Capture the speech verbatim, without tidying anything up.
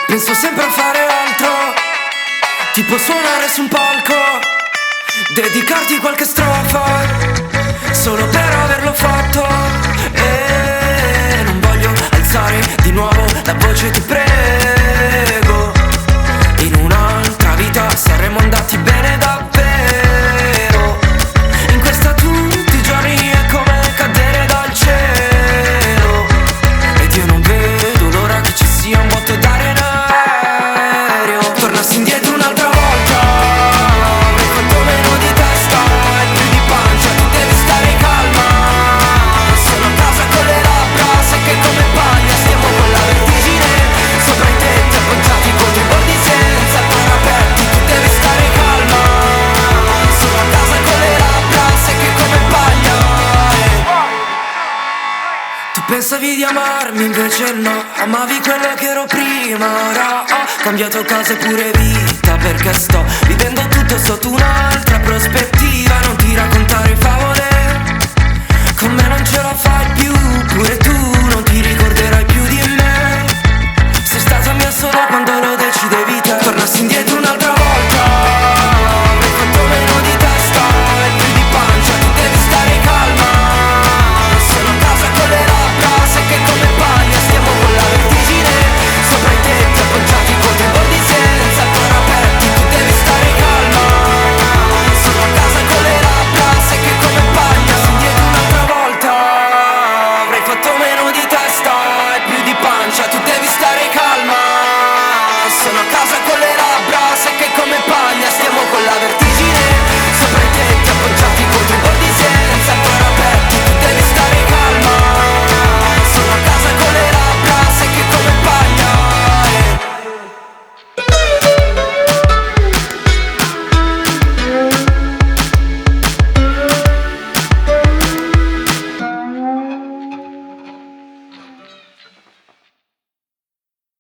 Penso sempre a fare altro, tipo suonare su un palco, dedicarti qualche strofa, solo per averlo fatto. E non voglio alzare di nuovo la voce, ti prego. In un'altra vita saremmo andati bene davvero. In questa tutti i giorni è come cadere dal cielo. Ed io non vedo l'ora che ci sia un botto d'aria in aereo. Tornassi indietro un'altra volta, avrei fatto meno di testa e più di pancia. Tu devi stare calma, sono a casa con le labbra secche come paglia. Stiamo con la vertigine sopra i tetti appoggiati contro i bordi senza parapetti. Tu devi stare calma, sono a casa con le labbra secche come paglia. Tu pensavi di amarmi invece no, amavi quello che ero prima. Ora ho cambiato casa e pure vita, perché sto vivendo tutto sotto un'altra prospettiva. Non